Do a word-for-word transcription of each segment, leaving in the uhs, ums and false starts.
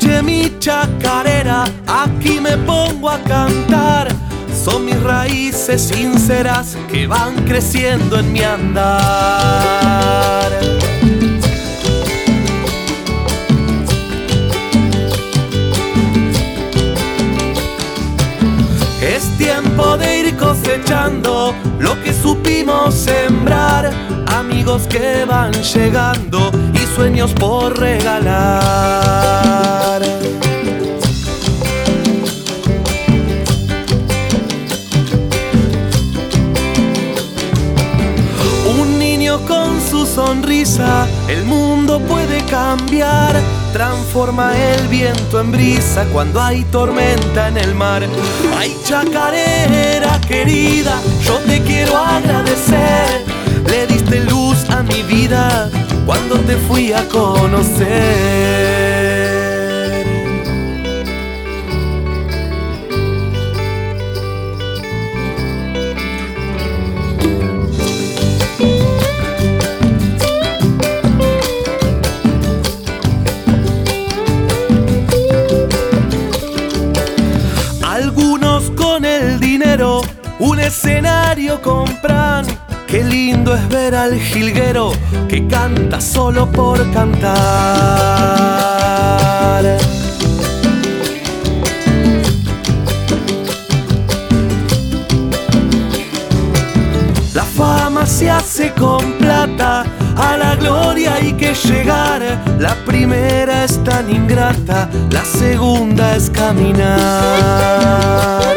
Escuche mi chacarera, aquí me pongo a cantar. Son mis raíces sinceras que van creciendo en mi andar. Es tiempo de ir cosechando lo que supimos sembrar. Amigos que van llegando y sueños por regalar. Un niño con su sonrisa, el mundo puede cambiar. Transforma el viento en brisa cuando hay tormenta en el mar. Ay, chacarera querida, yo te quiero agradecer. Le diste luz a mi vida cuando te fui a conocer. Algunos con el dinero un escenario compran. Qué lindo es ver al jilguero que canta solo por cantar. La fama se hace con plata, a la gloria hay que llegar. La primera es tan ingrata, la segunda es caminar.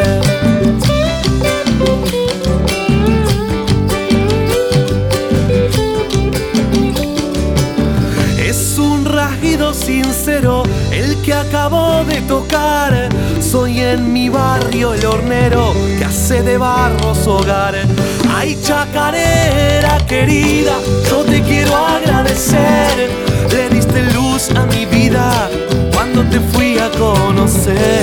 Sincero, el que acabo de tocar. Soy en mi barrio el hornero que hace de barro su hogar. Ay, chacarera querida, yo te quiero agradecer. Le diste luz a mi vida cuando te fui a conocer.